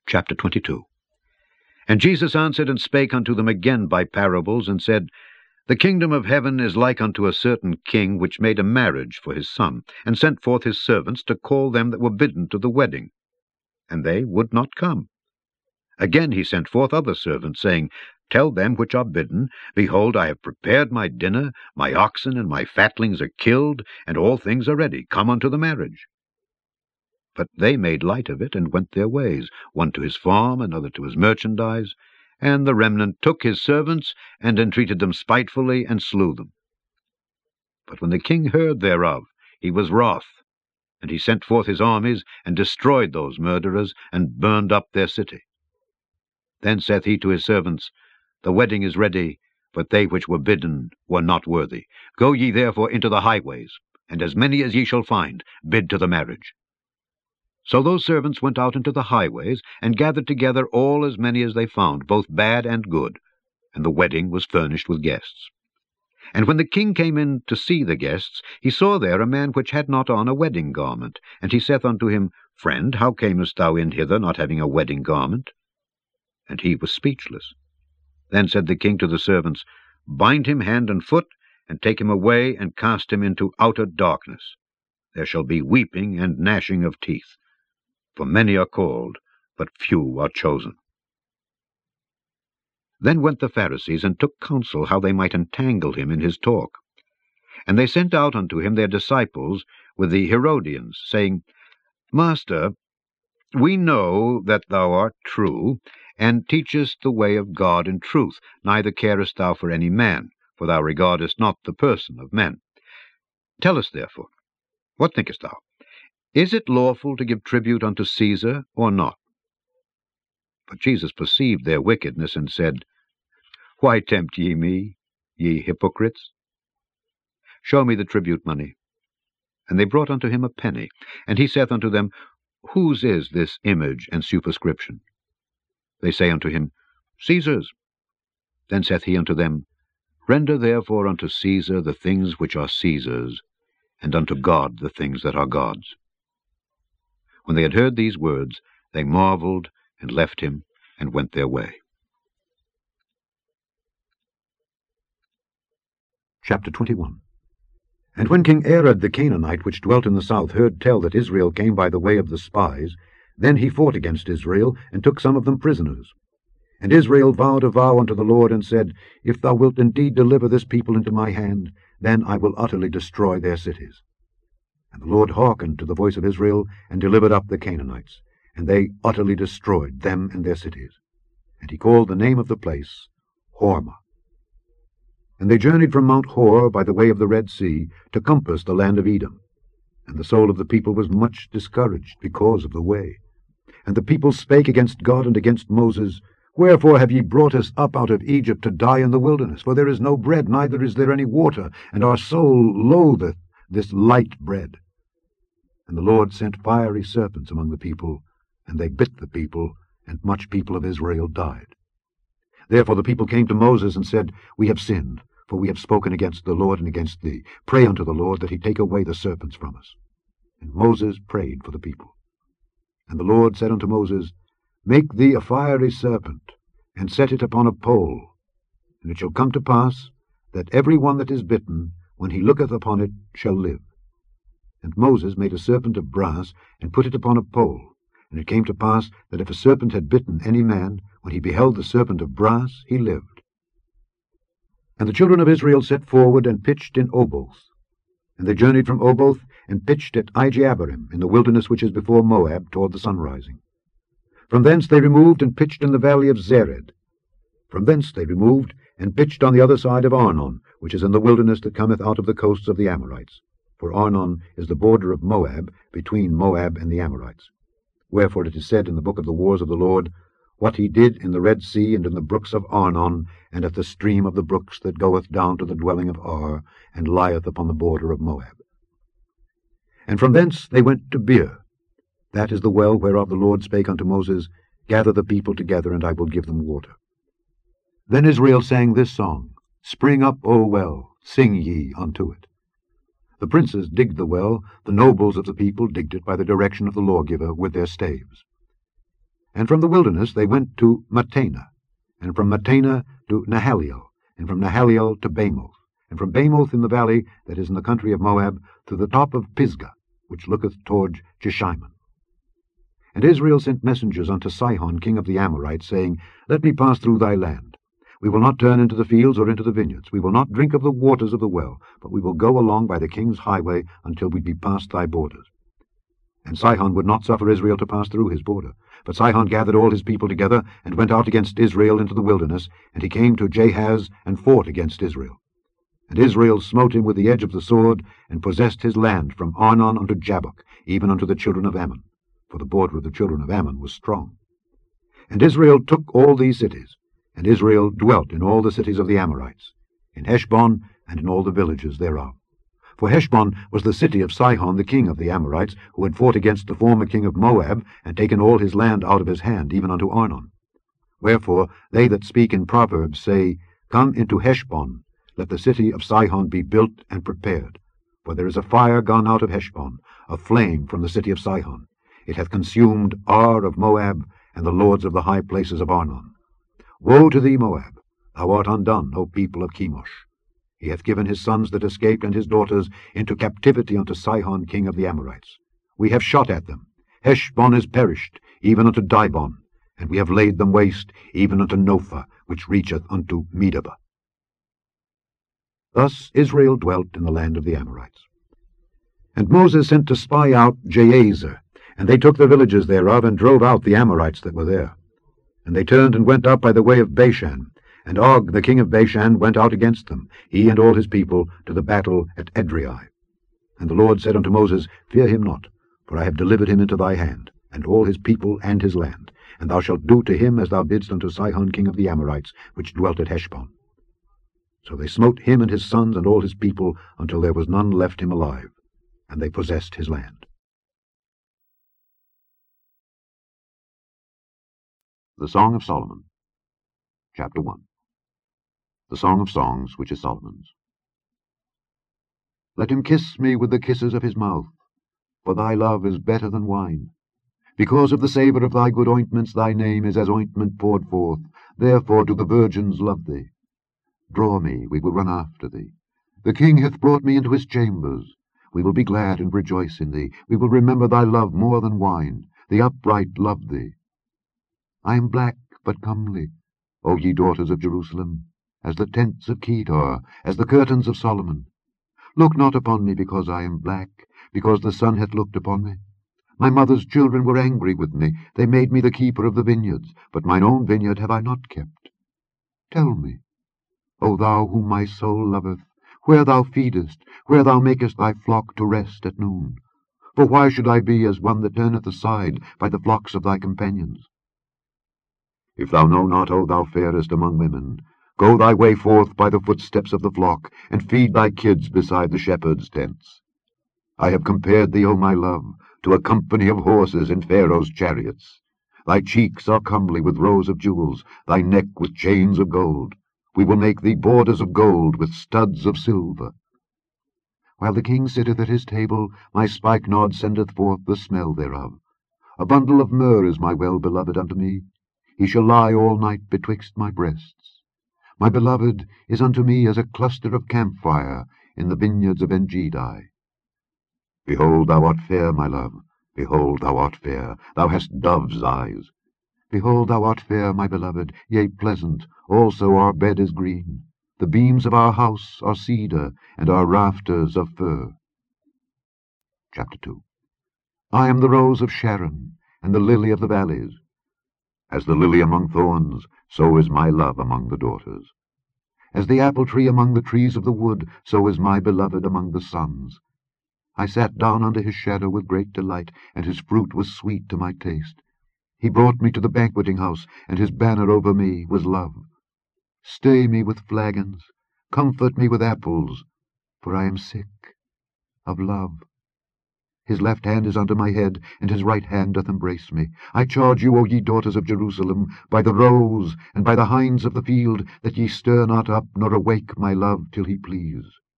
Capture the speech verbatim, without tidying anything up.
Chapter twenty-two. And Jesus answered and spake unto them again by parables, and said, The kingdom of heaven is like unto a certain king, which made a marriage for his son, and sent forth his servants to call them that were bidden to the wedding. And they would not come. Again he sent forth other servants, saying, Tell them which are bidden, Behold, I have prepared my dinner, my oxen and my fatlings are killed, and all things are ready. Come unto the marriage. But they made light of it, and went their ways, one to his farm, another to his merchandise. And the remnant took his servants, and entreated them spitefully, and slew them. But when the king heard thereof, he was wroth, and he sent forth his armies, and destroyed those murderers, and burned up their city. Then saith he to his servants, The wedding is ready, but they which were bidden were not worthy. Go ye therefore into the highways, and as many as ye shall find, bid to the marriage. So those servants went out into the highways, and gathered together all as many as they found, both bad and good, and the wedding was furnished with guests. And when the king came in to see the guests, he saw there a man which had not on a wedding garment. And he saith unto him, Friend, how camest thou in hither, not having a wedding garment? And he was speechless. Then said the king to the servants, Bind him hand and foot, and take him away, and cast him into outer darkness. There shall be weeping and gnashing of teeth. For many are called, but few are chosen. Then went the Pharisees, and took counsel how they might entangle him in his talk. And they sent out unto him their disciples with the Herodians, saying, Master, we know that thou art true, and teachest the way of God in truth, neither carest thou for any man, for thou regardest not the person of men. Tell us therefore, what thinkest thou? Is it lawful to give tribute unto Caesar, or not? But Jesus perceived their wickedness, and said, Why tempt ye me, ye hypocrites? Show me the tribute money. And they brought unto him a penny. And he saith unto them, Whose is this image and superscription? They say unto him, Caesar's. Then saith he unto them, Render therefore unto Caesar the things which are Caesar's, and unto God the things that are God's. When they had heard these words, they marveled, and left him, and went their way. Chapter twenty-one. And when King Arad the Canaanite, which dwelt in the south, heard tell that Israel came by the way of the spies, then he fought against Israel, and took some of them prisoners. And Israel vowed a vow unto the Lord, and said, If thou wilt indeed deliver this people into my hand, then I will utterly destroy their cities. And the Lord hearkened to the voice of Israel, and delivered up the Canaanites, and they utterly destroyed them and their cities. And he called the name of the place Hormah. And they journeyed from Mount Hor by the way of the Red Sea, to compass the land of Edom. And the soul of the people was much discouraged because of the way. And the people spake against God and against Moses, Wherefore have ye brought us up out of Egypt to die in the wilderness? For there is no bread, neither is there any water, and our soul loatheth this light bread. And the Lord sent fiery serpents among the people, and they bit the people, and much people of Israel died. Therefore the people came to Moses, and said, We have sinned, for we have spoken against the Lord and against thee. Pray unto the Lord that he take away the serpents from us. And Moses prayed for the people. And the Lord said unto Moses, Make thee a fiery serpent, and set it upon a pole. And it shall come to pass, that every one that is bitten, when he looketh upon it, shall live. And Moses made a serpent of brass, and put it upon a pole. And it came to pass, that if a serpent had bitten any man, when he beheld the serpent of brass, he lived. And the children of Israel set forward, and pitched in Oboth. And they journeyed from Oboth, and pitched at Ijeabarim, in the wilderness which is before Moab, toward the sunrising. From thence they removed, and pitched in the valley of Zered. From thence they removed, and pitched on the other side of Arnon, which is in the wilderness that cometh out of the coasts of the Amorites. For Arnon is the border of Moab, between Moab and the Amorites. Wherefore it is said in the book of the wars of the Lord, What he did in the Red Sea, and in the brooks of Arnon, and at the stream of the brooks that goeth down to the dwelling of Ar, and lieth upon the border of Moab. And from thence they went to Beer. That is the well whereof the Lord spake unto Moses, Gather the people together, and I will give them water. Then Israel sang this song, Spring up, O well, sing ye unto it. The princes digged the well, the nobles of the people digged it by the direction of the lawgiver with their staves. And from the wilderness they went to Mattanah, and from Mattanah to Nahaliel, and from Nahaliel to Bamoth, and from Bamoth in the valley that is in the country of Moab, to the top of Pisgah, which looketh toward Jeshimon. And Israel sent messengers unto Sihon king of the Amorites, saying, Let me pass through thy land. We will not turn into the fields or into the vineyards. We will not drink of the waters of the well, but we will go along by the king's highway until we be past thy borders. And Sihon would not suffer Israel to pass through his border. But Sihon gathered all his people together, and went out against Israel into the wilderness, and he came to Jahaz, and fought against Israel. And Israel smote him with the edge of the sword, and possessed his land from Arnon unto Jabbok, even unto the children of Ammon, for the border of the children of Ammon was strong. And Israel took all these cities, and Israel dwelt in all the cities of the Amorites, in Heshbon, and in all the villages thereof. For Heshbon was the city of Sihon the king of the Amorites, who had fought against the former king of Moab, and taken all his land out of his hand, even unto Arnon. Wherefore they that speak in Proverbs say, Come into Heshbon, let the city of Sihon be built and prepared. For there is a fire gone out of Heshbon, a flame from the city of Sihon. It hath consumed Ar of Moab, and the lords of the high places of Arnon. Woe to thee, Moab! Thou art undone, O people of Chemosh. He hath given his sons that escaped and his daughters into captivity unto Sihon king of the Amorites. We have shot at them. Heshbon is perished, even unto Dibon, and we have laid them waste, even unto Nophah, which reacheth unto Medeba. Thus Israel dwelt in the land of the Amorites. And Moses sent to spy out Jahazer, and they took the villages thereof, and drove out the Amorites that were there. And they turned and went up by the way of Bashan, and Og the king of Bashan went out against them, he and all his people, to the battle at Edrei. And the Lord said unto Moses, Fear him not, for I have delivered him into thy hand, and all his people and his land, and thou shalt do to him as thou didst unto Sihon king of the Amorites, which dwelt at Heshbon. So they smote him and his sons and all his people, until there was none left him alive, and they possessed his land. The Song of Solomon, Chapter one. The Song of Songs, which is Solomon's. Let him kiss me with the kisses of his mouth, for thy love is better than wine. Because of the savour of thy good ointments, thy name is as ointment poured forth. Therefore do the virgins love thee. Draw me, we will run after thee. The king hath brought me into his chambers. We will be glad and rejoice in thee. We will remember thy love more than wine. The upright love thee. I am black but comely, O ye daughters of Jerusalem, as the tents of Kedar, as the curtains of Solomon. Look not upon me because I am black, because the sun hath looked upon me. My mother's children were angry with me. They made me the keeper of the vineyards, but mine own vineyard have I not kept. Tell me, O thou whom my soul loveth, where thou feedest, where thou makest thy flock to rest at noon. For why should I be as one that turneth aside by the flocks of thy companions? If thou know not, O thou fairest among women, go thy way forth by the footsteps of the flock, and feed thy kids beside the shepherds' tents. I have compared thee, O my love, to a company of horses in Pharaoh's chariots. Thy cheeks are comely with rows of jewels, thy neck with chains of gold. We will make thee borders of gold with studs of silver. While the king sitteth at his table, my spikenard sendeth forth the smell thereof. A bundle of myrrh is my well-beloved unto me. He shall lie all night betwixt my breasts. My beloved is unto me as a cluster of camphire in the vineyards of Engedi. Behold, thou art fair, my love. Behold, thou art fair. Thou hast dove's eyes. Behold, thou art fair, my beloved, yea, pleasant. Also our bed is green. The beams of our house are cedar, and our rafters of fir. Chapter two. I am the rose of Sharon, and the lily of the valleys. As the lily among thorns, so is my love among the daughters. As the apple tree among the trees of the wood, so is my beloved among the sons. I sat down under his shadow with great delight, and his fruit was sweet to my taste. He brought me to the banqueting house, and his banner over me was love. Stay me with flagons, comfort me with apples, for I am sick of love. His left hand is under my head, and his right hand doth embrace me. I charge you, O ye daughters of Jerusalem, by the roes and by the hinds of the field, that ye stir not up, nor awake my love till he please.